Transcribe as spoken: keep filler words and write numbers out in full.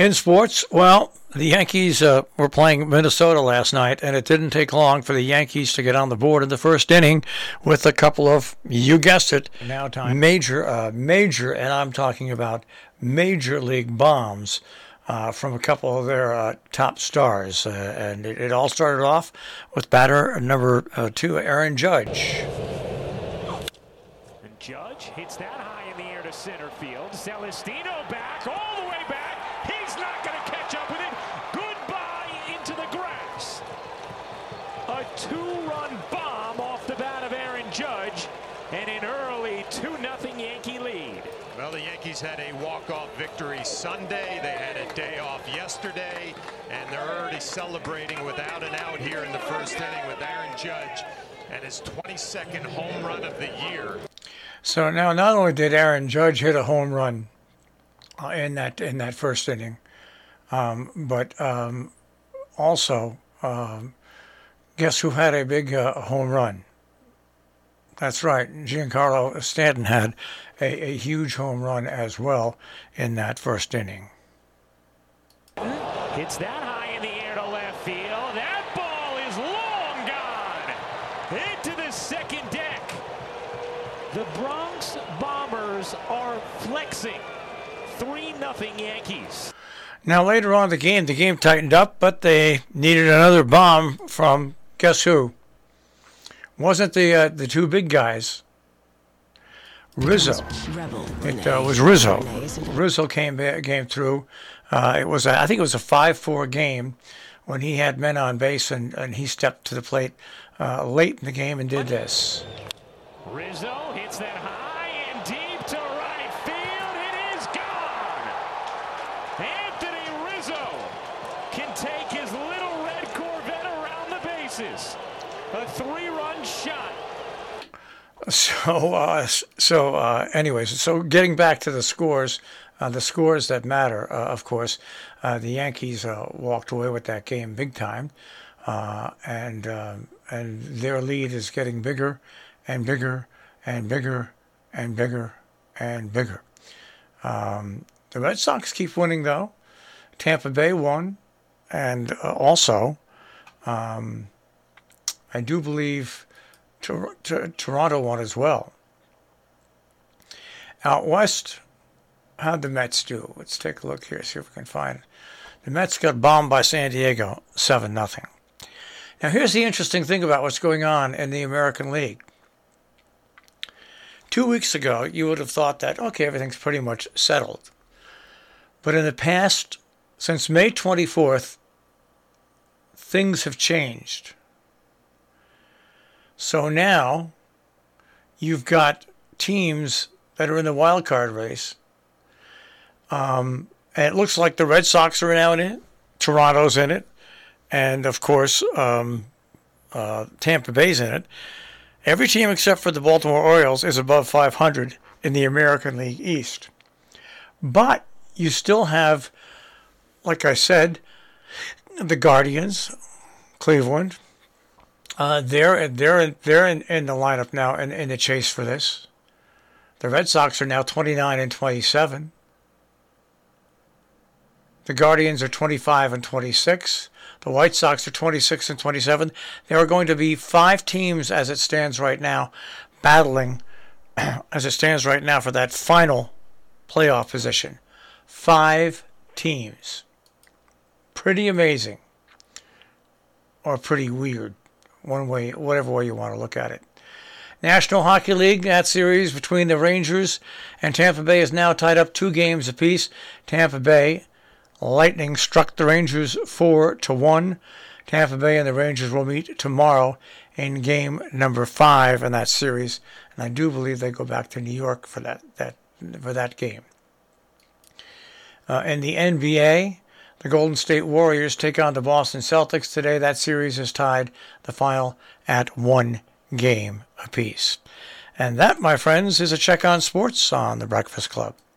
In sports, well, the Yankees uh, were playing Minnesota last night, and it didn't take long for the Yankees to get on the board in the first inning with a couple of, you guessed it, now time major, uh, major, and I'm talking about major league bombs uh, from a couple of their uh, top stars. Uh, and it, it all started off with batter number uh, two, Aaron Judge. And Judge hits that high in the air to center field. Celestino back, all the way back. He's not going to catch up with it. Goodbye into the grass. A two-run bomb off the bat of Aaron Judge, and an early two nothing Yankee lead. Well, the Yankees had a walk-off victory Sunday. They had a day off yesterday, and they're already celebrating without an out here in the first inning with Aaron Judge and his twenty-second home run of the year. So now, not only did Aaron Judge hit a home run uh, in that in that first inning, um, but um, also, um, guess who had a big uh, home run? That's right, Giancarlo Stanton had a, a huge home run as well in that first inning. Hits that high in the air to left field. That ball is long gone into the second deck. The Bronx Bombers are flexing. three nothing Yankees. Now later on in the game, the game tightened up, but they needed another bomb from, guess who? Wasn't the uh, the two big guys. Rizzo. It uh, was Rizzo. Rizzo came came through. Uh, it was a, I think it was a five four game when he had men on base, and, and he stepped to the plate uh, late in the game and did this. Rizzo hits that high and deep to right field. It is gone. Anthony Rizzo can take his little red Corvette around the bases. A three-run shot. So, uh, so, uh, anyways, so getting back to the scores, uh, the scores that matter, uh, of course, uh, the Yankees uh, walked away with that game big time, uh, and uh, and their lead is getting bigger and bigger and bigger and bigger and bigger. Um, the Red Sox keep winning though. Tampa Bay won, and uh, also. Um, I do believe Tor- Tor- Toronto won as well. Out west, how'd the Mets do? Let's take a look here, see if we can find it. The Mets got bombed by San Diego, seven nothing. Now here's the interesting thing about what's going on in the American League. Two weeks ago, you would have thought that, okay, everything's pretty much settled. But in the past, since May twenty-fourth, things have changed. So now you've got teams that are in the wild card race. Um, and it looks like the Red Sox are now in it. Toronto's in it. And, of course, um, uh, Tampa Bay's in it. Every team except for the Baltimore Orioles is above five hundred in the American League East. But you still have, like I said, the Guardians, Cleveland. Uh, they're they're in, they're in, in the lineup now in, in the chase for this. The Red Sox are now twenty-nine and twenty-seven. The Guardians are twenty-five and twenty-six. The White Sox are twenty-six and twenty-seven. There are going to be five teams as it stands right now, battling as it stands right now for that final playoff position. Five teams. Pretty amazing, or pretty weird. One way, whatever way you want to look at it. National Hockey League, that series between the Rangers and Tampa Bay is now tied up two games apiece. Tampa Bay Lightning struck the Rangers four to one. Tampa Bay and the Rangers will meet tomorrow in game number five in that series, and I do believe they go back to New York for that that for that game. Uh, in the N B A. The Golden State Warriors take on the Boston Celtics today. That series is tied, the final, at one game apiece. And that, my friends, is a check on sports on The Breakfast Club.